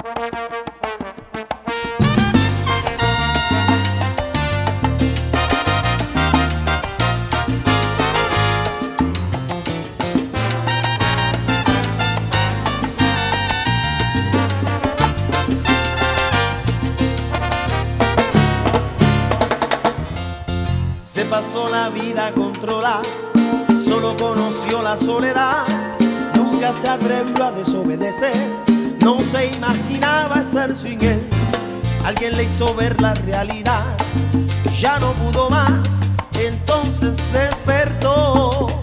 Se pasó la vida controlada, solo conoció la soledad, nunca se atrevió a desobedecer, no se imaginaba estar sin él. Alguien le hizo ver la realidad y ya no pudo más, entonces despertó.